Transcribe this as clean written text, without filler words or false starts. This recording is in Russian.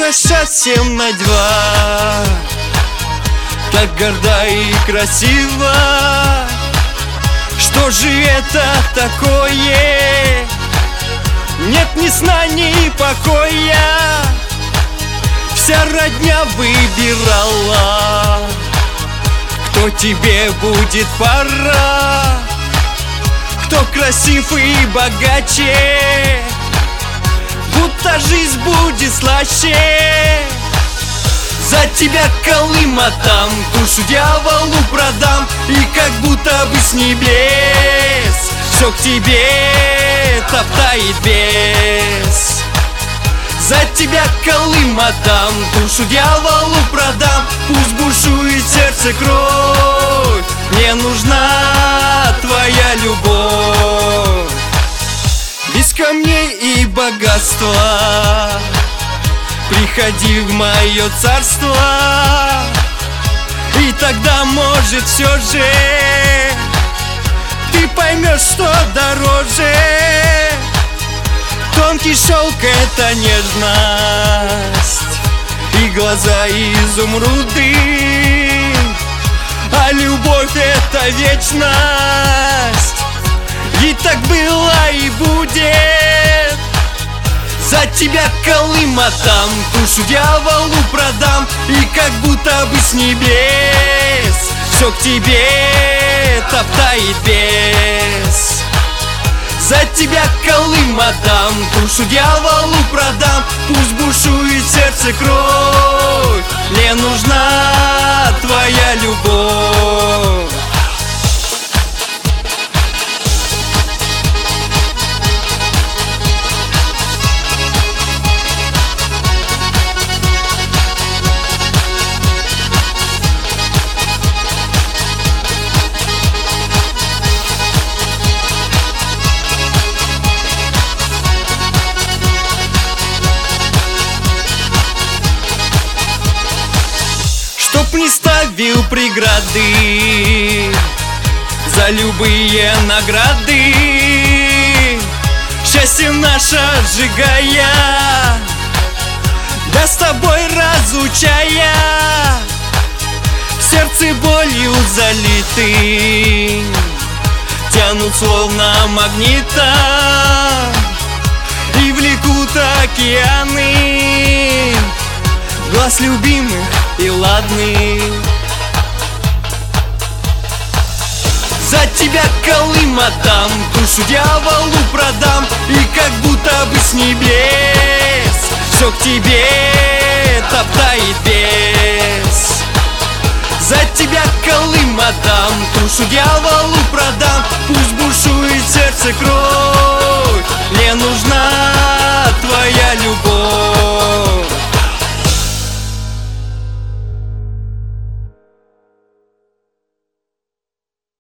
хороша всем на два, так горда и красива. Что же это такое? Нет ни сна, ни покоя. Вся родня выбирала, кто тебе будет пора, кто красив и богаче, будто жизнь будет слаще. За тебя Колым отдам, душу дьяволу продам, и как будто бы с небес все к тебе топтает бес. За тебя Колым отдам, душу дьяволу продам, пусть бушует сердце кровь, мне нужна твоя любовь. Без камней и богатства приходи в мое царство, и тогда, может, все же ты поймешь, что дороже. Тонкий шелк — это нежность, и глаза изумруды, а любовь — это вечность, и так было и будет. За тебя Колым отдам, душу дьяволу продам, и как будто бы с небес все к тебе топтает бес. За тебя Колым отдам, душу дьяволу продам, пусть бушует сердце кровь, мне нужна твоя любовь. Чтоб не ставил преграды за любые награды, счастье наше сжигая, да с тобой разлучая, в сердце болью залиты, тянут словно магнита и влекут океаны глаз любимых и ладных. За тебя Колым отдам, душу дьяволу продам, и как будто бы с небес все к тебе топтает бес. За тебя Колым отдам, душу дьяволу продам, пусть бушует сердце кровь,